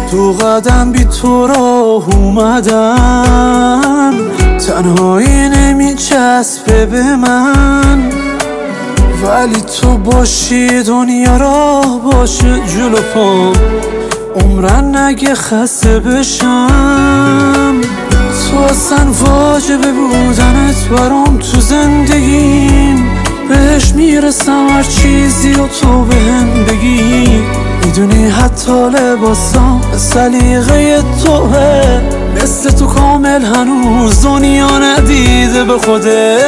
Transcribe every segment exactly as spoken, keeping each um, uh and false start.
دو قدم بی تو راه اومدم، تنهایی نمیچسبه به من، ولی تو باشی دنیا راه باشه جلو پام، عمرن نگه خسته بشم. تو اصلا واجبه بودنت برام تو زندگیم، بهش میرسم هر چیزی و تو بهم بگی. میدونی حتی لباسام سلیقه توه، مثل تو کامل هنوز دنیا ندیده به خوده.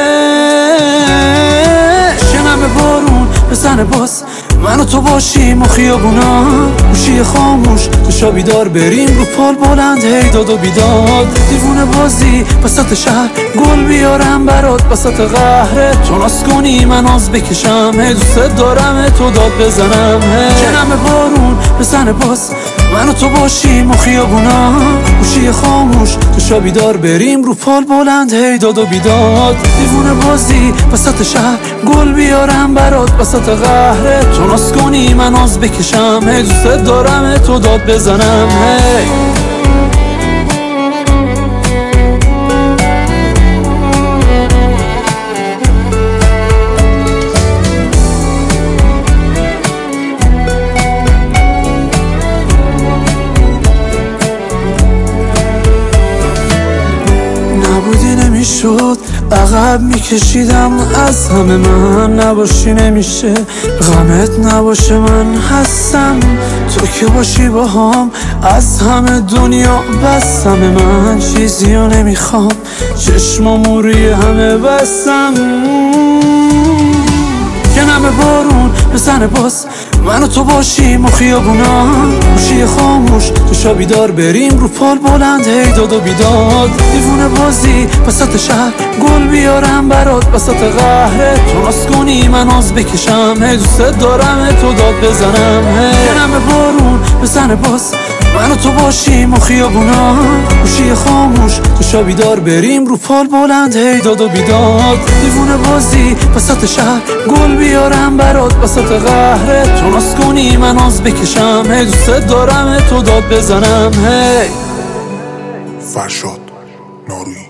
شنم بارون بزنه باز من و تو باشیم و خیابونا گوشی خاموش تو شا بیدار بریم رو پال بلند هی داد و بیداد. دیوونه بازی وسط شهر گل بیارم برات وسط قهره، تو ناز کنی من آز بکشم هی دوست دارم تو داد بزنم. جنم بارون بزنه باز من و تو باشیم و خیابونا گوشی خاموش تو شا بیدار بریم رو پال بلند هی داد و بیداد. دیوونه بازی وسط شهر گل بیارم برات وسط قهره، تو ناز کنی من آز بکشم هی دوست دارم تو داد بزنم. هی نبودی نمیشد عقب میکشیدم از همه، من نباشی نمیشه غمت نباشه من هستم. تو که باشی با هم از همه دنیا بستم، من چیزی رو نمیخوام چشمامو روی همه بستم. کنم بارون بزنه باز من و تو باشیم و خیابونا گوشی خاموش تو شا بیدار بریم رو پال بلند هی داد و بیداد. دیوونه بازی وسط شهر گل بیارم برات وسط قهره، تو ناز کنی من آز بکشم هی دوست دارم تو داد بزنم. کنم بارون بزنه باز من و تو باشیم و خیابونا گوشی خاموش تو شا بیدار بریم رو پال بلند هی داد و بیداد. دیوونه بازی وسط شهر گل بیارم برات وسط قهره، تو ناز کنی من آز بکشم هی دوست دارم تو داد بزنم. هی فرشاد نارویی.